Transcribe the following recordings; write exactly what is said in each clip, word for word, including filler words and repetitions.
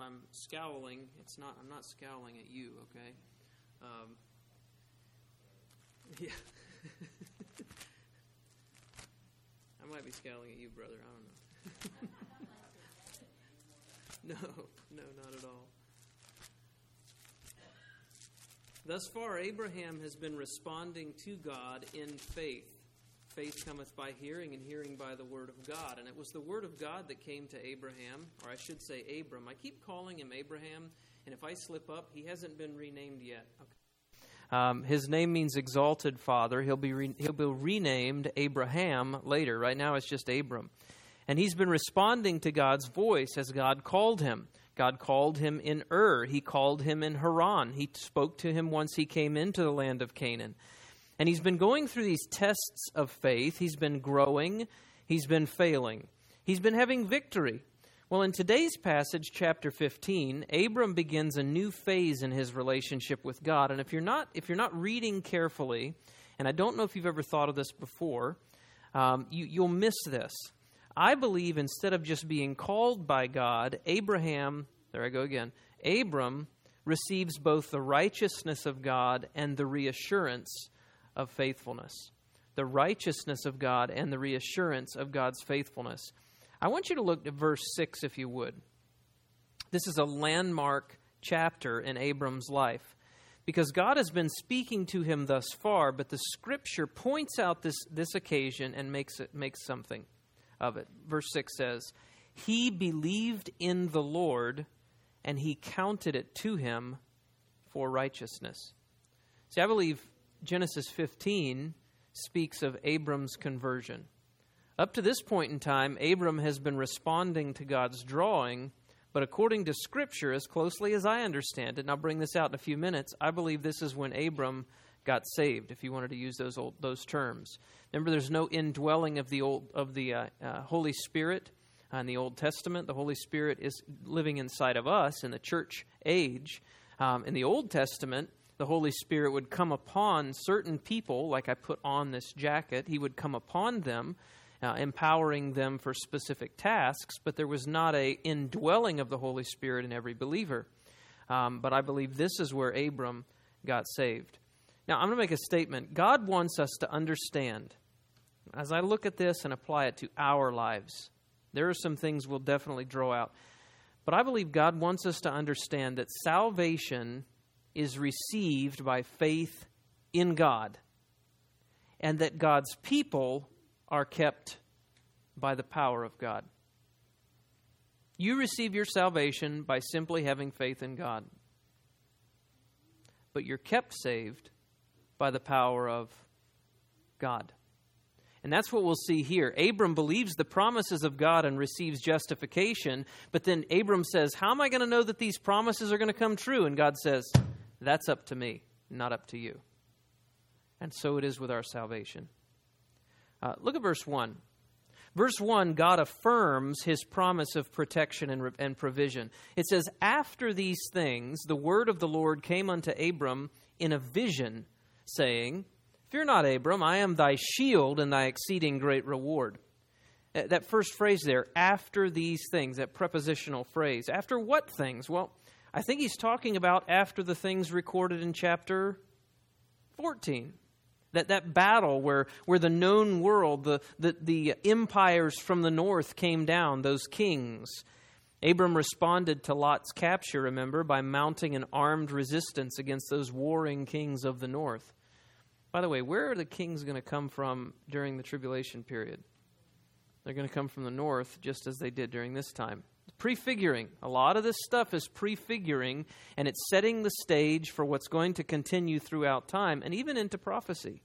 I'm scowling, it's not. I'm not scowling at you, okay? Um, yeah. I might be scowling at you, brother. I don't know. no, no, not at all. Thus far, Abraham has been responding to God in faith. Faith cometh by hearing, and hearing by the word of God. And it was the word of God that came to Abraham, or I should say Abram. I keep calling him Abraham, and if I slip up, he hasn't been renamed yet. Okay. Um, his name means exalted father. He'll be re- he'll be renamed Abraham later. Right now, it's just Abram. And he's been responding to God's voice as God called him. God called him in Ur. He called him in Haran. He spoke to him once he came into the land of Canaan. And he's been going through these tests of faith. He's been growing. He's been failing. He's been having victory. Well, in today's passage, chapter fifteen, Abram begins a new phase in his relationship with God. And if you're not, if you're not reading carefully, and I don't know if you've ever thought of this before, um, you, you'll miss this. I believe instead of just being called by God, Abraham, there I go again, Abram receives both the righteousness of God and the reassurance of faithfulness. The righteousness of God and the reassurance of God's faithfulness. I want you to look at verse six, if you would. This is a landmark chapter in Abram's life because God has been speaking to him thus far, but the Scripture points out this, this occasion and makes it makes something of it. Verse six says, "He believed in the Lord, and he counted it to him for righteousness." See, I believe Genesis fifteen speaks of Abram's conversion. Up to this point in time, Abram has been responding to God's drawing, but according to Scripture, as closely as I understand it, and I'll bring this out in a few minutes, I believe this is when Abram got saved, if you wanted to use those old, those terms. Remember, there's no indwelling of the old of the uh, uh, Holy Spirit uh, in the Old Testament. The Holy Spirit is living inside of us in the church age. Um, in the Old Testament, the Holy Spirit would come upon certain people, like I put on this jacket. He would come upon them, uh, empowering them for specific tasks, but there was not a indwelling of the Holy Spirit in every believer. Um, but I believe this is where Abram got saved. Now, I'm going to make a statement. God wants us to understand, as I look at this and apply it to our lives, there are some things we'll definitely draw out. But I believe God wants us to understand that salvation is received by faith in God, and that God's people are kept by the power of God. You receive your salvation by simply having faith in God, but you're kept saved by the power of God. And that's what we'll see here. Abram believes the promises of God and receives justification, but then Abram says, how am I going to know that these promises are going to come true? And God says, that's up to me, not up to you. And so it is with our salvation. Uh, look at verse one. Verse one, God affirms his promise of protection and, and provision. It says, after these things, the word of the Lord came unto Abram in a vision, saying, fear not, Abram, I am thy shield and thy exceeding great reward. That first phrase there, after these things, that prepositional phrase. After what things? Well, I think he's talking about after the things recorded in chapter fourteen. That that battle where, where the known world, the, the, the empires from the north came down, those kings. Abram responded to Lot's capture, remember, by mounting an armed resistance against those warring kings of the north. By the way, where are the kings going to come from during the tribulation period? They're going to come from the north, just as they did during this time. Prefiguring. A lot of this stuff is prefiguring, and it's setting the stage for what's going to continue throughout time and even into prophecy.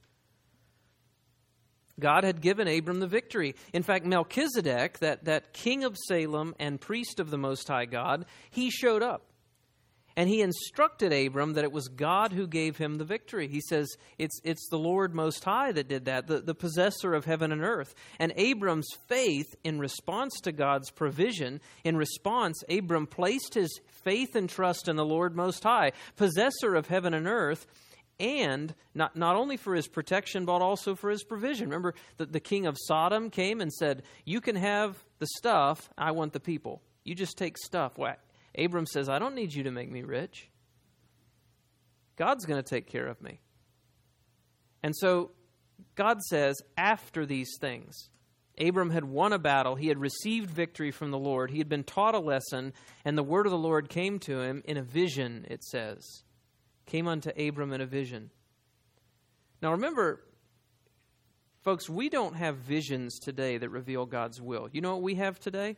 God had given Abram the victory. In fact, Melchizedek, that, that king of Salem and priest of the Most High God, he showed up. And he instructed Abram that it was God who gave him the victory. He says, it's it's the Lord Most High that did that, the, the possessor of heaven and earth. And Abram's faith in response to God's provision, in response, Abram placed his faith and trust in the Lord Most High, possessor of heaven and earth, and not, not only for his protection, but also for his provision. Remember, the, the king of Sodom came and said, you can have the stuff, I want the people. You just take stuff. Well, Abram says, I don't need you to make me rich. God's going to take care of me. And so God says, after these things, Abram had won a battle. He had received victory from the Lord. He had been taught a lesson, and the word of the Lord came to him in a vision, it says. Came unto Abram in a vision. Now remember, folks, we don't have visions today that reveal God's will. You know what we have today?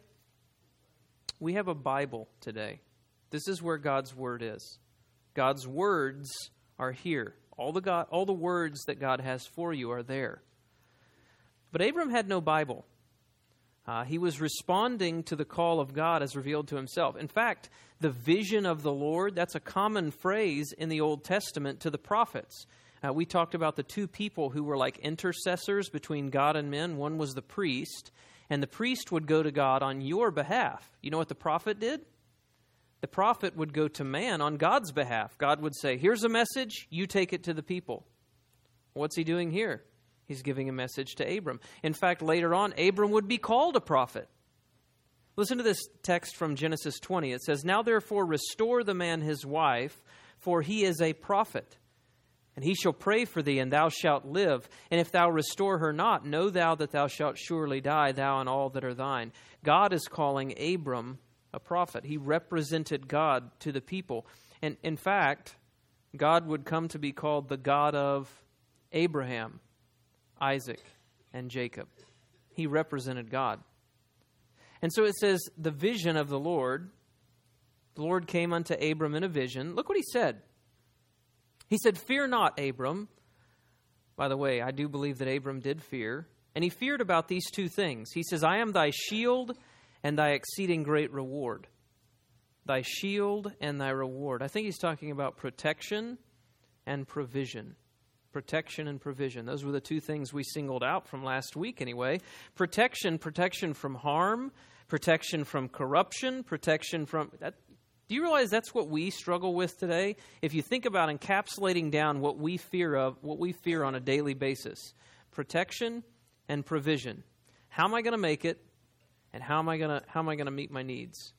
We have a Bible today. This is where God's word is. God's words are here. All the God, all the words that God has for you are there. But Abram had no Bible. Uh, he was responding to the call of God as revealed to himself. In fact, the vision of the Lord, that's a common phrase in the Old Testament to the prophets. Uh, we talked about the two people who were like intercessors between God and men. One was the priest, and the priest would go to God on your behalf. You know what the prophet did? The prophet would go to man on God's behalf. God would say, here's a message, you take it to the people. What's he doing here? He's giving a message to Abram. In fact, later on, Abram would be called a prophet. Listen to this text from Genesis twenty. It says, Now therefore restore the man his wife, for he is a prophet. And he shall pray for thee, and thou shalt live. And if thou restore her not, know thou that thou shalt surely die, thou and all that are thine. God is calling Abram a prophet. He represented God to the people. And in fact, God would come to be called the God of Abraham, Isaac, and Jacob. He represented God. And so it says, the vision of the Lord, the Lord came unto Abram in a vision. Look what he said. He said, Fear not, Abram. By the way, I do believe that Abram did fear. And he feared about these two things. He says, I am thy shield and thy exceeding great reward. Thy shield and thy reward. I think he's talking about protection and provision. Protection and provision. Those were the two things we singled out from last week anyway. Protection, protection from harm, protection from corruption, protection from... That, do you realize that's what we struggle with today? If you think about encapsulating down what we fear of, what we fear on a daily basis. Protection and provision. How am I going to make it? And how am I going to how am I going to meet my needs?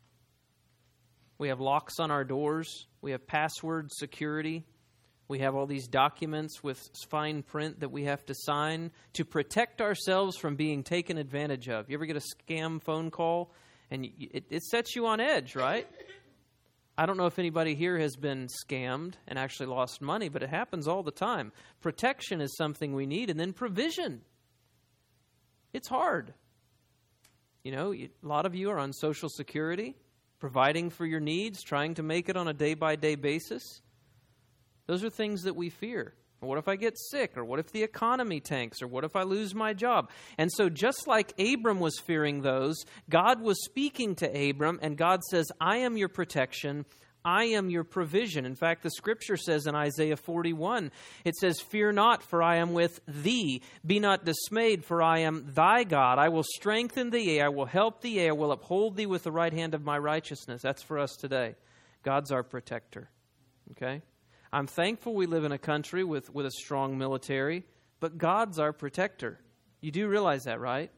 We have locks on our doors. We have password security. We have all these documents with fine print that we have to sign to protect ourselves from being taken advantage of. You ever get a scam phone call and you, it, it sets you on edge, right? I don't know if anybody here has been scammed and actually lost money, but it happens all the time. Protection is something we need, and then provision. It's hard. You know, a lot of you are on Social Security, providing for your needs, trying to make it on a day-by-day basis. Those are things that we fear. What if I get sick? Or what if the economy tanks? Or what if I lose my job? And so just like Abram was fearing those, God was speaking to Abram, and God says, I am your protection. I am your provision. In fact, the scripture says in Isaiah forty-one, it says, Fear not, for I am with thee. Be not dismayed, for I am thy God. I will strengthen thee. I will help thee. I will uphold thee with the right hand of my righteousness. That's for us today. God's our protector. Okay? I'm thankful we live in a country with, with a strong military, but God's our protector. You do realize that, right?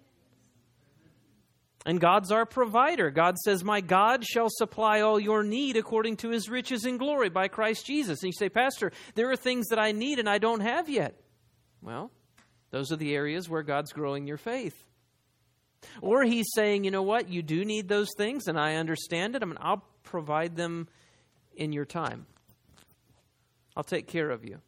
And God's our provider. God says, my God shall supply all your need according to his riches in glory by Christ Jesus. And you say, Pastor, there are things that I need and I don't have yet. Well, those are the areas where God's growing your faith. Or he's saying, you know what, you do need those things and I understand it. I mean, I'll provide them in your time. I'll take care of you.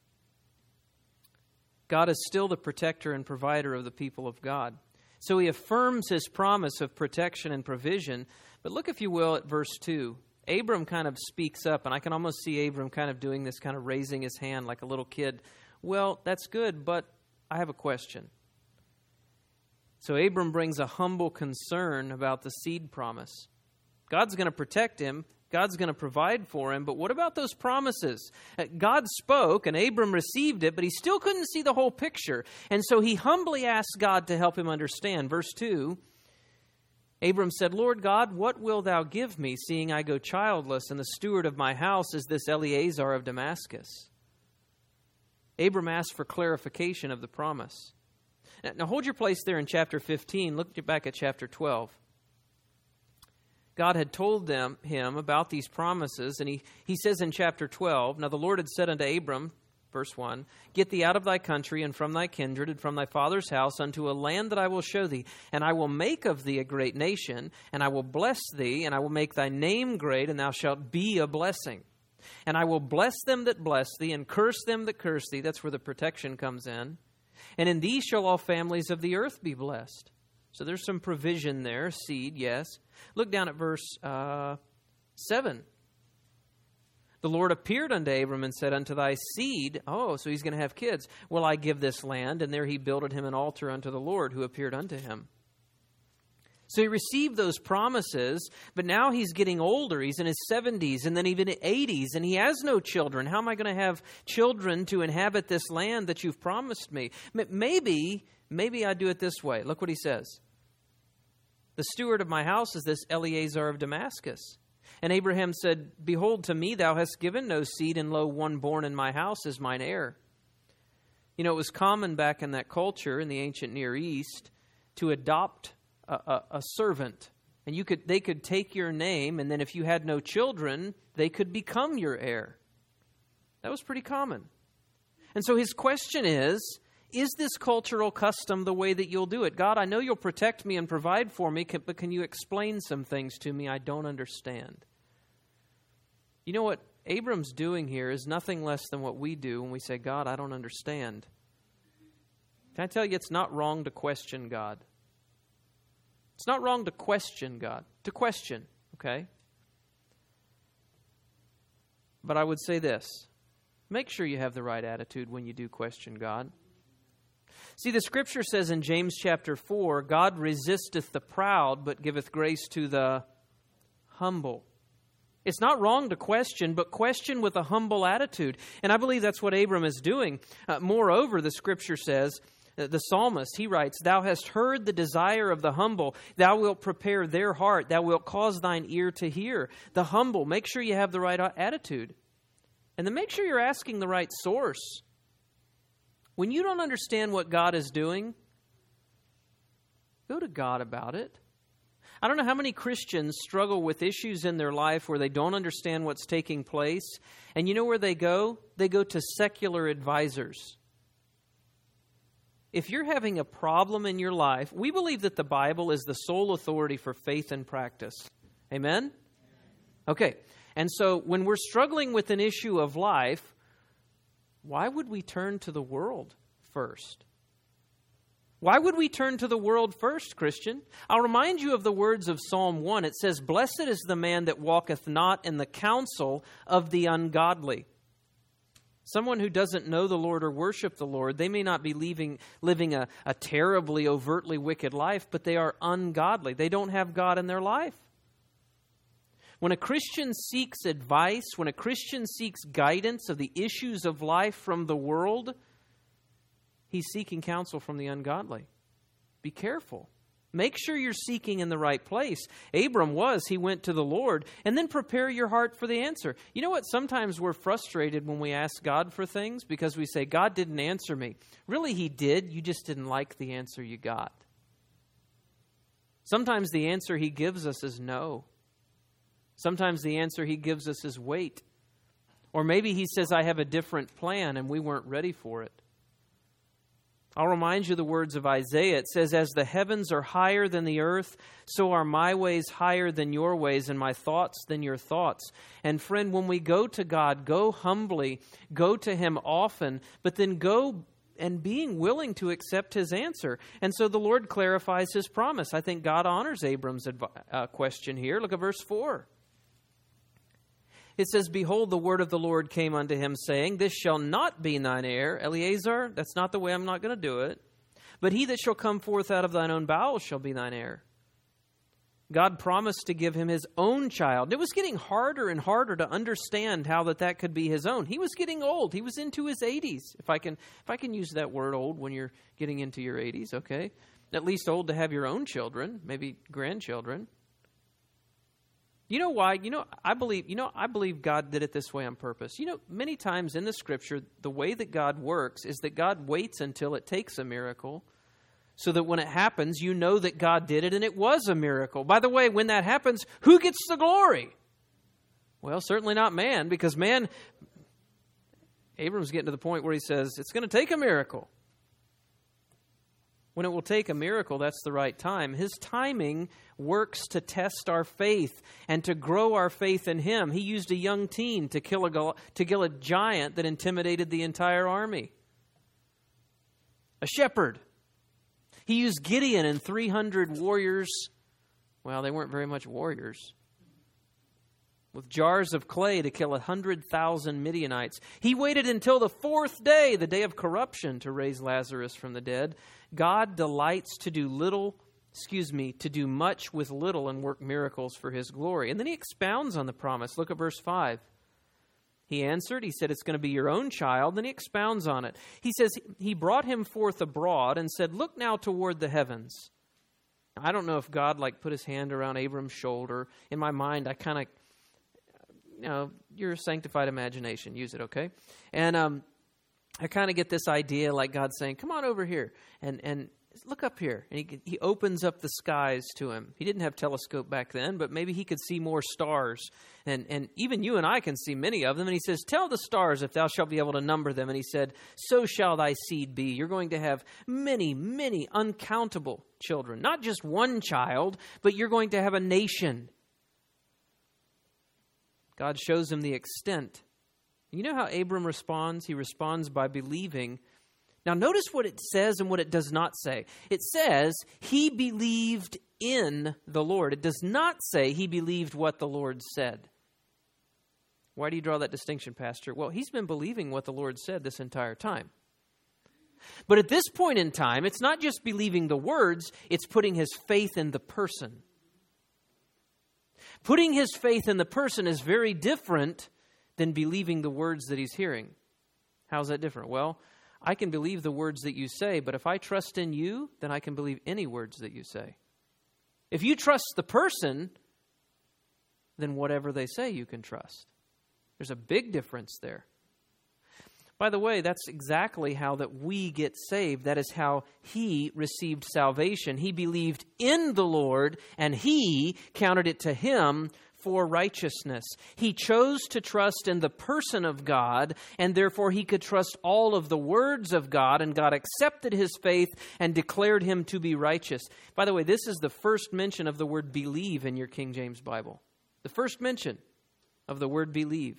God is still the protector and provider of the people of God. So he affirms his promise of protection and provision. But look, if you will, at verse two. Abram kind of speaks up, and I can almost see Abram kind of doing this, kind of raising his hand like a little kid. Well, that's good, but I have a question. So Abram brings a humble concern about the seed promise. God's going to protect him. God's going to provide for him, but what about those promises? God spoke, and Abram received it, but he still couldn't see the whole picture. And so he humbly asked God to help him understand. Verse two, Abram said, Lord God, what wilt thou give me, seeing I go childless, and the steward of my house is this Eleazar of Damascus? Abram asked for clarification of the promise. Now hold your place there in chapter fifteen. Look back at chapter twelve. God had told them him about these promises, and he, he says in chapter twelve, "Now the Lord had said unto Abram," verse one, "Get thee out of thy country and from thy kindred and from thy father's house unto a land that I will show thee. And I will make of thee a great nation, and I will bless thee, and I will make thy name great, and thou shalt be a blessing. And I will bless them that bless thee, and curse them that curse thee." That's where the protection comes in. "And in thee shall all families of the earth be blessed." So there's some provision there, seed, yes. Look down at verse uh, seven. "The Lord appeared unto Abram and said, Unto thy seed," oh, so he's going to have kids, "will I give this land. And there he builded him an altar unto the Lord who appeared unto him." So he received those promises, but now he's getting older. He's in his seventies and then even eighties, and he has no children. How am I going to have children to inhabit this land that you've promised me? Maybe, maybe I do it this way. Look what he says. "The steward of my house is this Eleazar of Damascus." And Abraham said, "Behold, to me thou hast given no seed, and lo, one born in my house is mine heir." You know, it was common back in that culture in the ancient Near East to adopt a, a, a servant. And you could they could take your name, and then if you had no children, they could become your heir. That was pretty common. And so his question is, is this cultural custom the way that you'll do it? God, I know you'll protect me and provide for me, but can you explain some things to me I don't understand? You know what Abram's doing here is nothing less than what we do when we say, God, I don't understand. Can I tell you, it's not wrong to question God. It's not wrong to question God. To question, okay? But I would say this. Make sure you have the right attitude when you do question God. See, the Scripture says in James chapter four, God resisteth the proud, but giveth grace to the humble. It's not wrong to question, but question with a humble attitude. And I believe that's what Abram is doing. Uh, moreover, the Scripture says, uh, the psalmist, he writes, "Thou hast heard the desire of the humble. Thou wilt prepare their heart. Thou wilt cause thine ear to hear." The humble, make sure you have the right attitude. And then make sure you're asking the right source. When you don't understand what God is doing, go to God about it. I don't know how many Christians struggle with issues in their life where they don't understand what's taking place. And you know where they go? They go to secular advisors. If you're having a problem in your life, we believe that the Bible is the sole authority for faith and practice. Amen? Okay. And so when we're struggling with an issue of life, why would we turn to the world first? Why would we turn to the world first, Christian? I'll remind you of the words of Psalm one. It says, "Blessed is the man that walketh not in the counsel of the ungodly." Someone who doesn't know the Lord or worship the Lord, they may not be living, living a, a terribly, overtly wicked life, but they are ungodly. They don't have God in their life. When a Christian seeks advice, when a Christian seeks guidance of the issues of life from the world, he's seeking counsel from the ungodly. Be careful. Make sure you're seeking in the right place. Abram was, he went to the Lord, and then prepare your heart for the answer. You know what? Sometimes we're frustrated when we ask God for things because we say, God didn't answer me. Really, he did. You just didn't like the answer you got. Sometimes the answer he gives us is no. Sometimes the answer he gives us is wait. Or maybe he says, I have a different plan, and we weren't ready for it. I'll remind you the words of Isaiah. It says, "As the heavens are higher than the earth, so are my ways higher than your ways, and my thoughts than your thoughts." And friend, when we go to God, go humbly, go to him often, but then go and being willing to accept his answer. And so the Lord clarifies his promise. I think God honors Abram's adv- uh, question here. Look at verse four. It says, "Behold, the word of the Lord came unto him, saying, This shall not be thine heir, Eleazar." That's not the way, I'm not going to do it. "But he that shall come forth out of thine own bowels shall be thine heir." God promised to give him his own child. It was getting harder and harder to understand how that, that could be his own. He was getting old. He was into his eighties. If I can, if I can use that word old when you're getting into your eighties, okay? At least old to have your own children, maybe grandchildren. You know why? You know, I believe, you know, I believe God did it this way on purpose. You know, many times in the Scripture, the way that God works is that God waits until it takes a miracle so that when it happens, you know that God did it and it was a miracle. By the way, when that happens, who gets the glory? Well, certainly not man, because man, Abram's getting to the point where he says, it's going to take a miracle. When it will take a miracle, that's the right time. His timing works to test our faith and to grow our faith in Him. He used a young teen to kill a, to kill a giant that intimidated the entire army. A shepherd. He used Gideon and three hundred warriors. Well, they weren't very much warriors. With jars of clay to kill one hundred thousand Midianites. He waited until the fourth day, the day of corruption, to raise Lazarus from the dead. God delights to do little, excuse me, to do much with little and work miracles for His glory. And then He expounds on the promise. Look at verse five. He answered, He said, it's going to be your own child. Then He expounds on it. He says, He brought him forth abroad and said, look now toward the heavens. I don't know if God like put His hand around Abram's shoulder. In my mind, I kind of, you know, your sanctified imagination, use it, okay? And um, I kind of get this idea like God saying, come on over here and, and look up here. And he, he opens up the skies to him. He didn't have telescope back then, but maybe he could see more stars. And, and even you and I can see many of them. And He says, tell the stars if thou shalt be able to number them. And He said, so shall thy seed be. You're going to have many, many uncountable children. Not just one child, but you're going to have a nation. God shows him the extent. You know how Abram responds? He responds by believing. Now notice what it says and what it does not say. It says he believed in the Lord. It does not say he believed what the Lord said. Why do you draw that distinction, Pastor? Well, he's been believing what the Lord said this entire time. But at this point in time, it's not just believing the words, it's putting his faith in the person. Putting his faith in the person is very different than believing the words that he's hearing. How's that different? Well, I can believe the words that you say, but if I trust in you, then I can believe any words that you say. If you trust the person, then whatever they say you can trust. There's a big difference there. By the way, that's exactly how that we get saved. That is how he received salvation. He believed in the Lord, and he counted it to him for righteousness. He chose to trust in the person of God, and therefore he could trust all of the words of God, and God accepted his faith and declared him to be righteous. By the way, this is the first mention of the word believe in your King James Bible. The first mention of the word believe.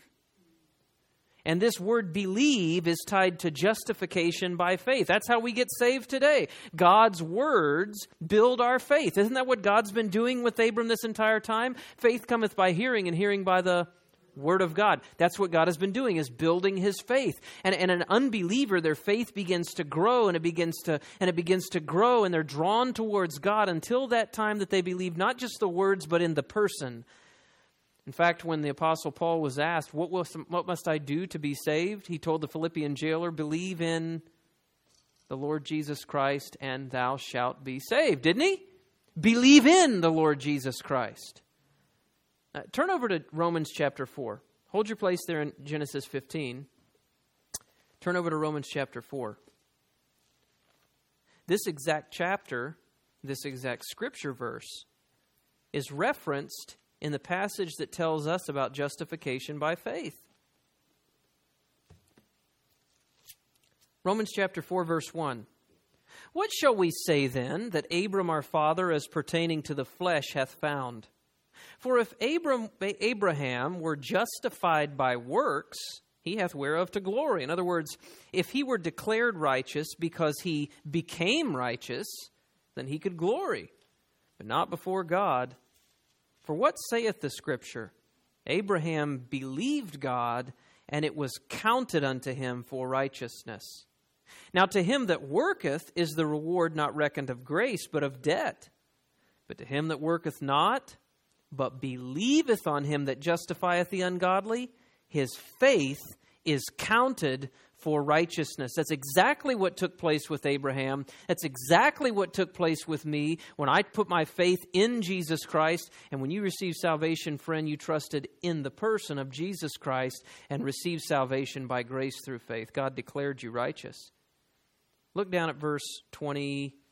And this word believe is tied to justification by faith. That's how we get saved today. God's words build our faith. Isn't that what God's been doing with Abram this entire time? Faith cometh by hearing, and hearing by the word of God. That's what God has been doing, is building his faith. And, and an unbeliever, their faith begins to grow, and it begins to and it begins to grow, and they're drawn towards God until that time that they believe not just the words, but in the person. In fact, when the Apostle Paul was asked, what, was, what must I do to be saved? He told the Philippian jailer, believe in the Lord Jesus Christ and thou shalt be saved. Didn't he? Believe in the Lord Jesus Christ. Uh, turn over to Romans chapter four. Hold your place there in Genesis fifteen. Turn over to Romans chapter four. This exact chapter, this exact scripture verse, is referenced in the passage that tells us about justification by faith. Romans chapter four, verse one. What shall we say then that Abram our father as pertaining to the flesh hath found? For if Abram, Abraham were justified by works, he hath whereof to glory. In other words, if he were declared righteous because he became righteous, then he could glory, but not before God. For what saith the Scripture? Abraham believed God, and it was counted unto him for righteousness. Now to him that worketh is the reward not reckoned of grace, but of debt. But to him that worketh not, but believeth on him that justifieth the ungodly, his faith is counted for righteousness. That's exactly what took place with Abraham. That's exactly what took place with me when I put my faith in Jesus Christ. And when you received salvation, friend, you trusted in the person of Jesus Christ and received salvation by grace through faith. God declared you righteous. Look down at verse twenty-three.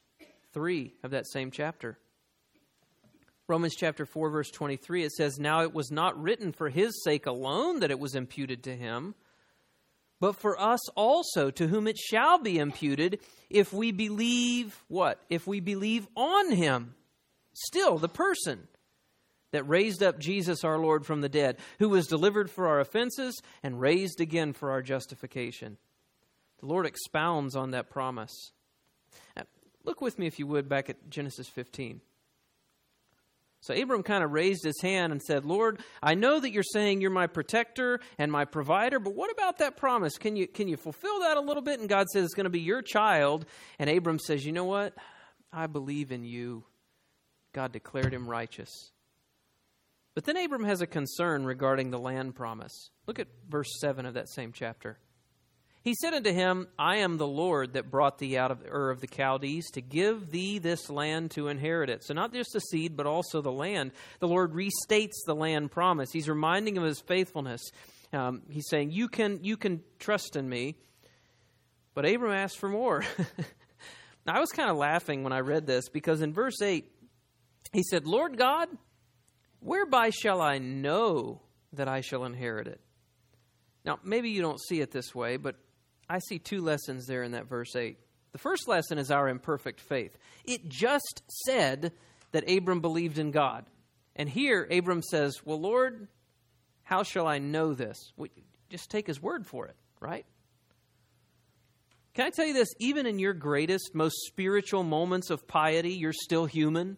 three of that same chapter. Romans chapter four, verse twenty-three, it says, "Now it was not written for his sake alone that it was imputed to him, but for us also, to whom it shall be imputed, if we believe," what? "If we believe on him," still the person that raised up Jesus our Lord from the dead, who was delivered for our offenses and raised again for our justification. The Lord expounds on that promise. Now, look with me, if you would, back at Genesis fifteen. So Abram kind of raised his hand and said, "Lord, I know that you're saying you're my protector and my provider, but what about that promise? Can you can you fulfill that a little bit?" And God says it's going to be your child. And Abram says, "You know what? I believe in you." God declared him righteous. But then Abram has a concern regarding the land promise. Look at verse seven of that same chapter. "He said unto him, I am the Lord that brought thee out of Ur of the Chaldees to give thee this land to inherit it." So not just the seed, but also the land. The Lord restates the land promise. He's reminding him of his faithfulness. Um, he's saying, you can, you can trust in me. But Abram asked for more. Now, I was kind of laughing when I read this, because in verse eight, he said, "Lord God, whereby shall I know that I shall inherit it?" Now, maybe you don't see it this way, but I see two lessons there in that verse eight. The first lesson is our imperfect faith. It just said that Abram believed in God. And here, Abram says, "Well, Lord, how shall I know this?" We just take his word for it, right? Can I tell you this? Even in your greatest, most spiritual moments of piety, you're still human.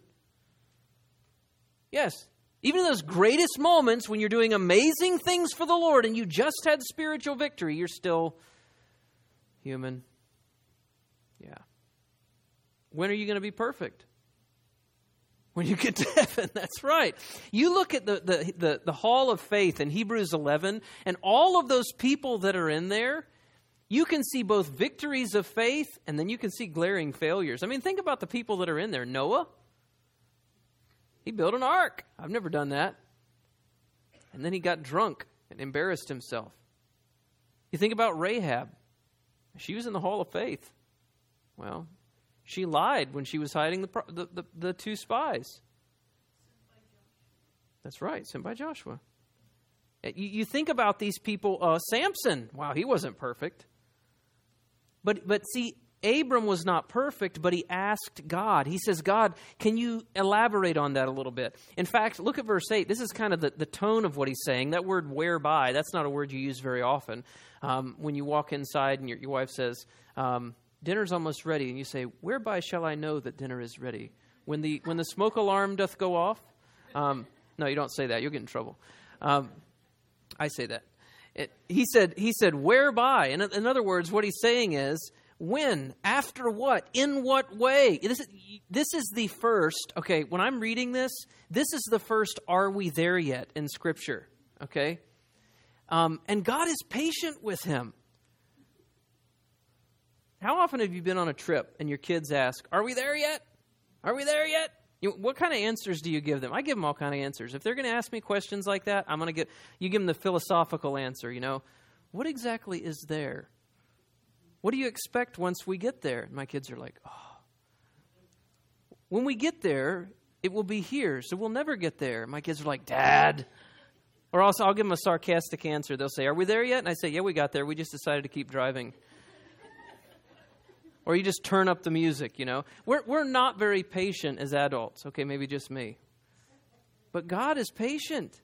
Yes. Even in those greatest moments when you're doing amazing things for the Lord and you just had spiritual victory, you're still human. Yeah. When are you going to be perfect? When you get to heaven, that's right. You look at the, the, the, the hall of faith in Hebrews eleven, and all of those people that are in there, you can see both victories of faith and then you can see glaring failures. I mean, think about the people that are in there. Noah, he built an ark. I've never done that. And then he got drunk and embarrassed himself. You think about Rahab. She was in the hall of faith. Well, she lied when she was hiding the the, the, the two spies. That's right, sent by Joshua. You, you think about these people. Uh, Samson, wow, he wasn't perfect. But but see, Abram was not perfect, but he asked God. He says, "God, can you elaborate on that a little bit?" In fact, look at verse eight. This is kind of the, the tone of what he's saying. That word "whereby," that's not a word you use very often. Um, when you walk inside and your, your wife says, um, "Dinner's almost ready," and you say, "Whereby shall I know that dinner is ready?" When the when the smoke alarm doth go off? Um, no, you don't say that. You'll get in trouble. Um, I say that. It, he said, he said, "Whereby?" In, in other words, what he's saying is, when? After what? In what way? This is, this is the first, okay, when I'm reading this, this is the first "are we there yet" in Scripture, okay? Um, and God is patient with him. How often have you been on a trip and your kids ask, "Are we there yet? Are we there yet?" You know, what kind of answers do you give them? I give them all kind of answers. If they're going to ask me questions like that, I'm going to get, you give them the philosophical answer, you know. What exactly is there? What do you expect once we get there? And my kids are like, "Oh, when we get there, it will be here, so we'll never get there." My kids are like, "Dad." Or also, I'll give them a sarcastic answer. They'll say, "Are we there yet?" And I say, "Yeah, we got there. We just decided to keep driving." Or you just turn up the music, you know. We're we're not very patient as adults. Okay, maybe just me. But God is patient.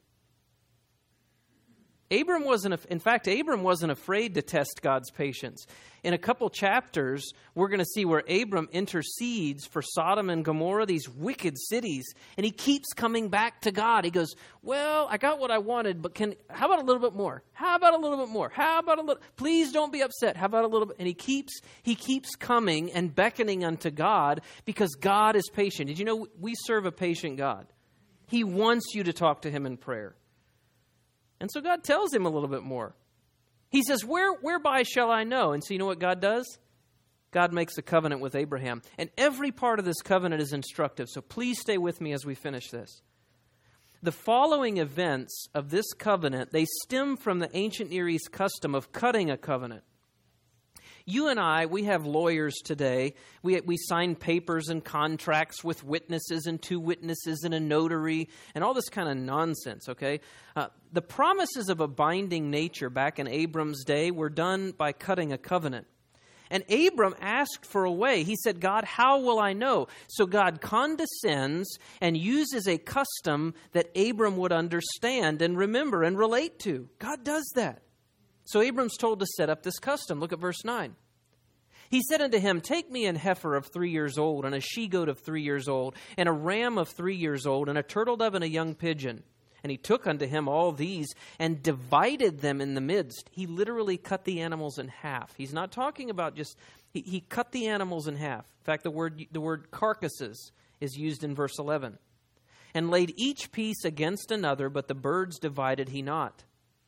Abram wasn't, in fact, Abram wasn't afraid to test God's patience. In a couple chapters, we're going to see where Abram intercedes for Sodom and Gomorrah, these wicked cities, and he keeps coming back to God. He goes, "Well, I got what I wanted, but can how about a little bit more? How about a little bit more? How about a little? Please don't be upset. How about a little bit?" And he keeps he keeps coming and beckoning unto God because God is patient. Did you know we serve a patient God? He wants you to talk to him in prayer. And so God tells him a little bit more. He says, Where, whereby shall I know? And so you know what God does? God makes a covenant with Abraham. And every part of this covenant is instructive. So please stay with me as we finish this. The following events of this covenant, they stem from the ancient Near East custom of cutting a covenant. You and I, we have lawyers today. We, we sign papers and contracts with witnesses and two witnesses and a notary and all this kind of nonsense, okay? Uh, the promises of a binding nature back in Abram's day were done by cutting a covenant. And Abram asked for a way. He said, God, how will I know? So God condescends and uses a custom that Abram would understand and remember and relate to. God does that. So Abram's told to set up this custom. Look at verse nine. He said unto him, take me an heifer of three years old, and a she-goat of three years old, and a ram of three years old, and a turtle dove and a young pigeon. And he took unto him all these and divided them in the midst. He literally cut the animals in half. He's not talking about just, he, he cut the animals in half. In fact, the word, the word carcasses is used in verse eleven. And laid each piece against another, but the birds divided he not.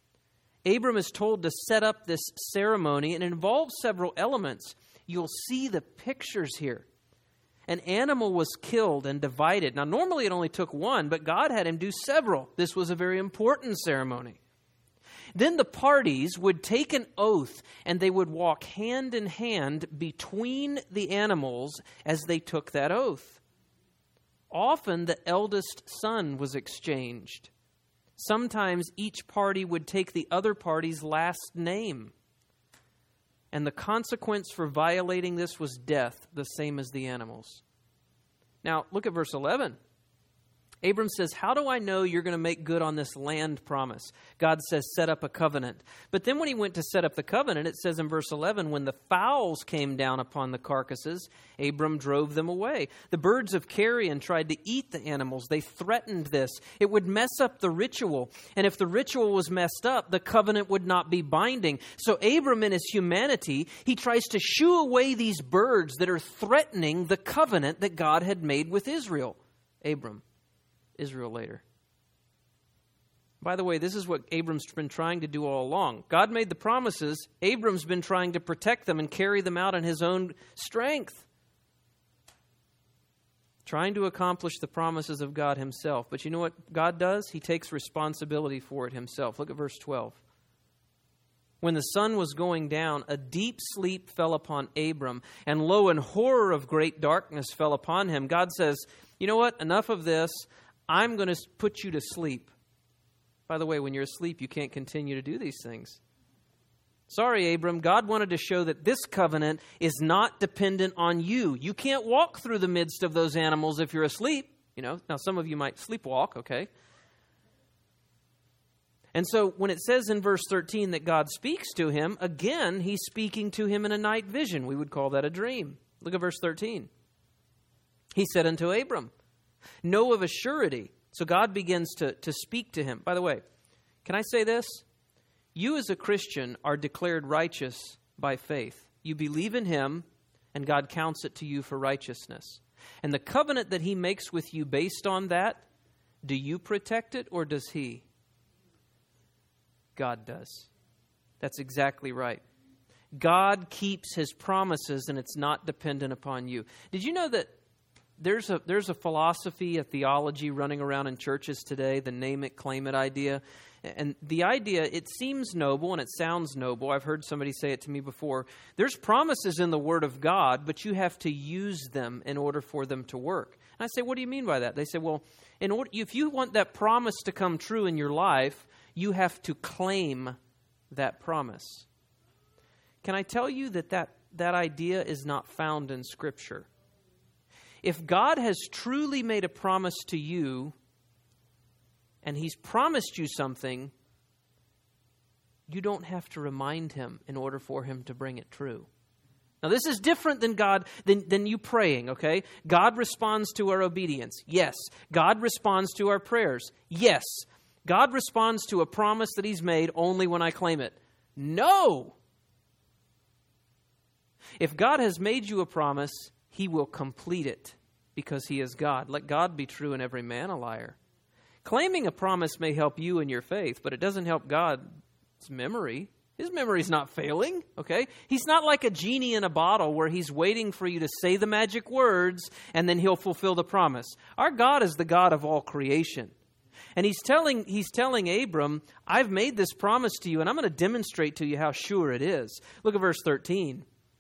Abram is told to set up this ceremony, and it involves several elements. You'll see the pictures here. An animal was killed and divided. Now, normally it only took one, but God had him do several. This was a very important ceremony. Then the parties would take an oath, and they would walk hand in hand between the animals as they took that oath. Often the eldest son was exchanged. Sometimes each party would take the other party's last name. And the consequence for violating this was death, the same as the animals. Now, look at verse eleven. Abram says, how do I know you're going to make good on this land promise? God says, set up a covenant. But then when he went to set up the covenant, it says in verse eleven, when the fowls came down upon the carcasses, Abram drove them away. The birds of carrion tried to eat the animals. They threatened this. It would mess up the ritual. And if the ritual was messed up, the covenant would not be binding. So Abram, in his humanity, he tries to shoo away these birds that are threatening the covenant that God had made with Israel. Abram. Israel later. By the way, this is what Abram's been trying to do all along. God made the promises. Abram's been trying to protect them and carry them out in his own strength. Trying to accomplish the promises of God himself. But you know what God does? He takes responsibility for it himself. Look at verse twelve. When the sun was going down, a deep sleep fell upon Abram, and lo, and horror of great darkness fell upon him. God says, you know what? Enough of this. I'm going to put you to sleep. By the way, when you're asleep, you can't continue to do these things. Sorry, Abram. God wanted to show that this covenant is not dependent on you. You can't walk through the midst of those animals if you're asleep. You know, now some of you might sleepwalk, okay? And so when it says in verse thirteen that God speaks to him, again, he's speaking to him in a night vision. We would call that a dream. Look at verse thirteen. He said unto Abram, know of a surety. So God begins to, to speak to him. By the way, can I say this? You as a Christian are declared righteous by faith. You believe in him, and God counts it to you for righteousness. And the covenant that he makes with you based on that, do you protect it or does he? God does. That's exactly right. God keeps his promises, and it's not dependent upon you. Did you know that There's a there's a philosophy, a theology running around in churches today, the name it, claim it idea. And the idea, it seems noble and it sounds noble. I've heard somebody say it to me before. There's promises in the Word of God, but you have to use them in order for them to work. And I say, what do you mean by that? They say, well, in order, if you want that promise to come true in your life, you have to claim that promise. Can I tell you that that, that idea is not found in Scripture? If God has truly made a promise to you, and he's promised you something, you don't have to remind him in order for him to bring it true. Now, this is different than God, than, than you praying, okay? God responds to our obedience. Yes. God responds to our prayers. Yes. God responds to a promise that he's made only when I claim it. No. If God has made you a promise, he will complete it because he is God. Let God be true and every man a liar. Claiming a promise may help you in your faith, but it doesn't help God's memory. His memory's not failing, okay? He's not like a genie in a bottle where he's waiting for you to say the magic words and then he'll fulfill the promise. Our God is the God of all creation. And he's telling he's telling Abram, I've made this promise to you and I'm going to demonstrate to you how sure it is. Look at verse thirteen.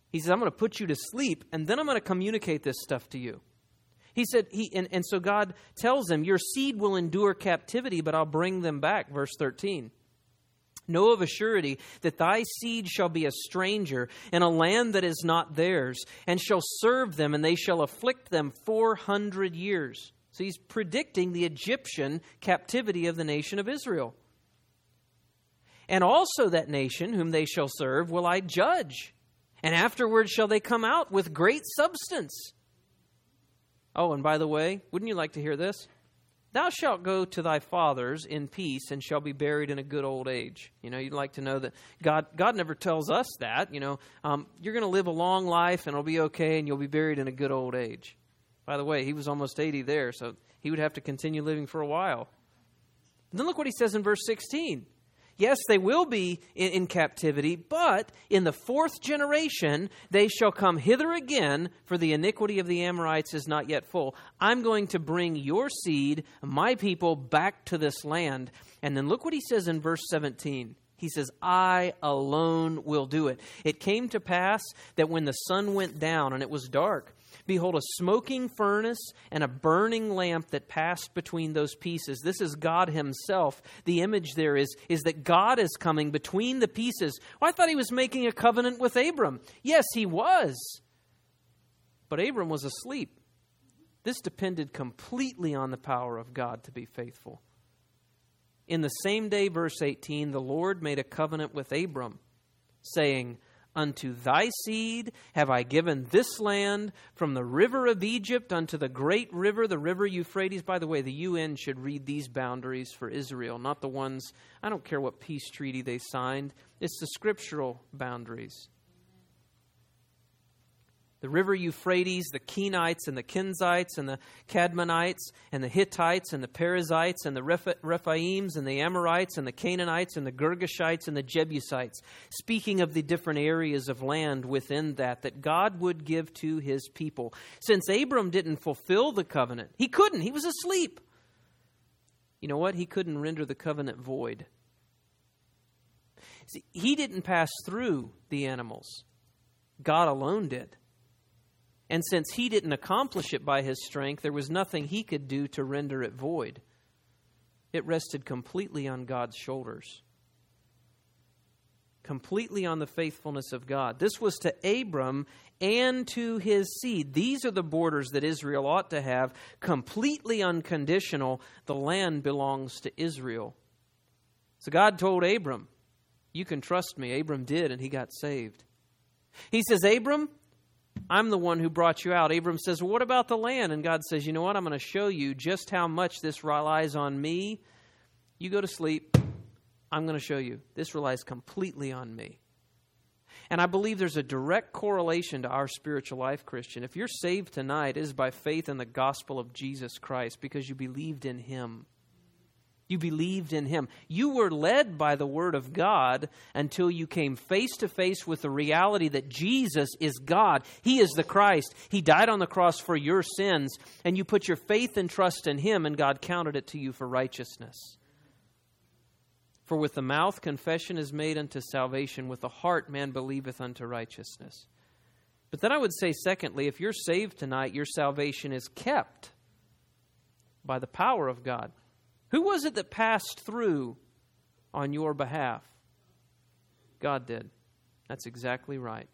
He says, I'm going to put you to sleep, and then I'm going to communicate this stuff to you. He said, he and, and so God tells him, your seed will endure captivity, but I'll bring them back. Verse thirteen. Know of a surety that thy seed shall be a stranger in a land that is not theirs, and shall serve them, and they shall afflict them four hundred years. So he's predicting the Egyptian captivity of the nation of Israel. And also that nation whom they shall serve will I judge, and afterward shall they come out with great substance. Oh, and by the way, wouldn't you like to hear this? Thou shalt go to thy fathers in peace and shall be buried in a good old age. You know, you'd like to know that God God never tells us that. You know, um, you're going to live a long life and it'll be okay and you'll be buried in a good old age. By the way, he was almost eighty there, so he would have to continue living for a while. And then look what he says in verse sixteen. Yes, they will be in, in captivity, but in the fourth generation they shall come hither again, for the iniquity of the Amorites is not yet full. I'm going to bring your seed, my people, back to this land. And then look what he says in verse seventeen. He says, I alone will do it. It came to pass that when the sun went down and it was dark, behold, a smoking furnace and a burning lamp that passed between those pieces. This is God himself. The image there is, is that God is coming between the pieces. Well, I thought he was making a covenant with Abram. Yes, he was. But Abram was asleep. This depended completely on the power of God to be faithful. In the same day, verse eighteen, the Lord made a covenant with Abram, saying, unto thy seed have I given this land, from the river of Egypt unto the great river, the river Euphrates. By the way, the U N should read these boundaries for Israel, not the ones, I don't care what peace treaty they signed. It's the scriptural boundaries. The river Euphrates, the Kenites and the Kenzites and the Cadmonites and the Hittites and the Perizzites and the Rephaims and the Amorites and the Canaanites and the Girgashites and the Jebusites. Speaking of the different areas of land within that, that God would give to his people. Since Abram didn't fulfill the covenant, he couldn't, he was asleep. You know what? He couldn't render the covenant void. See, he didn't pass through the animals. God alone did. And since he didn't accomplish it by his strength, there was nothing he could do to render it void. It rested completely on God's shoulders. Completely on the faithfulness of God. This was to Abram and to his seed. These are the borders that Israel ought to have. Completely unconditional. The land belongs to Israel. So God told Abram, you can trust me. Abram did, and he got saved. He says, Abram, I'm the one who brought you out. Abram says, well, what about the land? And God says, you know what? I'm going to show you just how much this relies on me. You go to sleep. I'm going to show you. This relies completely on me. And I believe there's a direct correlation to our spiritual life, Christian. If you're saved tonight, it is by faith in the gospel of Jesus Christ because you believed in him. You believed in him. You were led by the word of God until you came face to face with the reality that Jesus is God. He is the Christ. He died on the cross for your sins, and you put your faith and trust in him, and God counted it to you for righteousness. For with the mouth confession is made unto salvation, with the heart man believeth unto righteousness. But then I would say, secondly, if you're saved tonight, your salvation is kept by the power of God. Who was it that passed through on your behalf? God did. That's exactly right.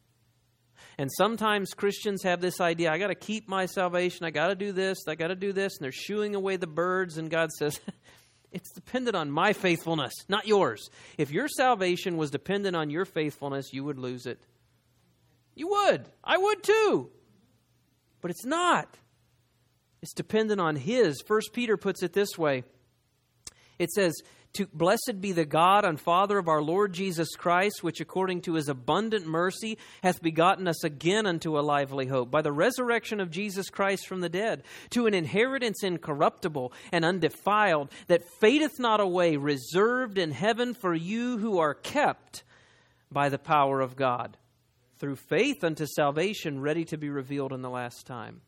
And sometimes Christians have this idea, I got to keep my salvation, I got to do this, I got to do this, and they're shooing away the birds, and God says, it's dependent on my faithfulness, not yours. If your salvation was dependent on your faithfulness, you would lose it. You would. I would too. But it's not. It's dependent on his. First Peter puts it this way. It says, to, blessed be the God and Father of our Lord Jesus Christ, which according to his abundant mercy hath begotten us again unto a lively hope, by the resurrection of Jesus Christ from the dead, to an inheritance incorruptible and undefiled, that fadeth not away, reserved in heaven for you who are kept by the power of God, through faith unto salvation, ready to be revealed in the last time.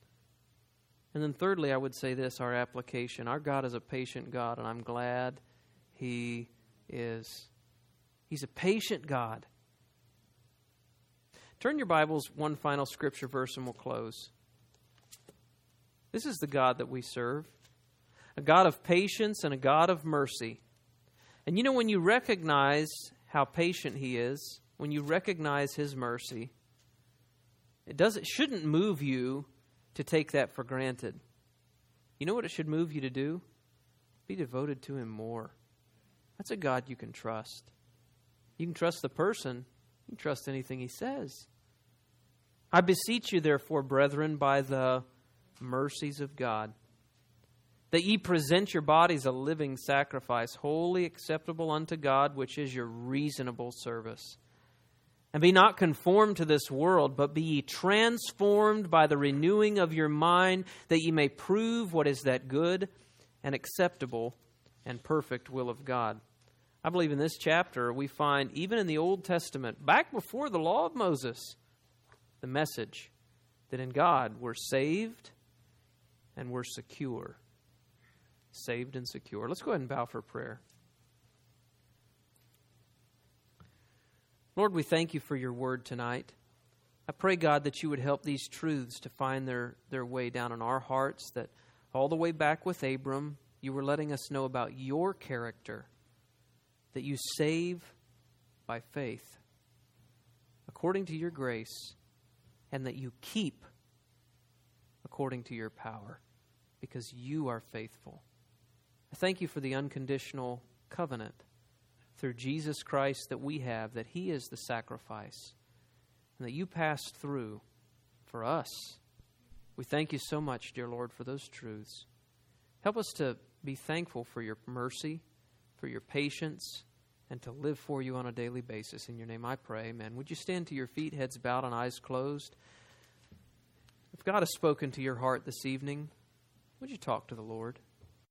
And then thirdly, I would say this, our application. Our God is a patient God, and I'm glad he is. He's a patient God. Turn your Bibles one final scripture verse and we'll close. This is the God that we serve, a God of patience and a God of mercy. And you know, when you recognize how patient He is, when you recognize His mercy, it doesn't, it shouldn't move you to take that for granted. You know what it should move you to do? Be devoted to Him more. That's a God you can trust. You can trust the person. You can trust anything He says. I beseech you, therefore, brethren, by the mercies of God, that ye present your bodies a living sacrifice, wholly acceptable unto God, which is your reasonable service. And be not conformed to this world, but be ye transformed by the renewing of your mind, that ye may prove what is that good and acceptable and perfect will of God. I believe in this chapter we find, even in the Old Testament, back before the law of Moses, the message that in God we're saved and we're secure. Saved and secure. Let's go ahead and bow for prayer. Lord, we thank you for your word tonight. I pray, God, that you would help these truths to find their, their way down in our hearts, that all the way back with Abram, you were letting us know about your character, that you save by faith, according to your grace, and that you keep according to your power, because you are faithful. I thank you for the unconditional covenant through Jesus Christ that we have, that He is the sacrifice, and that you passed through for us. We thank you so much, dear Lord, for those truths. Help us to be thankful for your mercy, for your patience, and to live for you on a daily basis. In your name I pray, amen. Would you stand to your feet, heads bowed and eyes closed? If God has spoken to your heart this evening, would you talk to the Lord?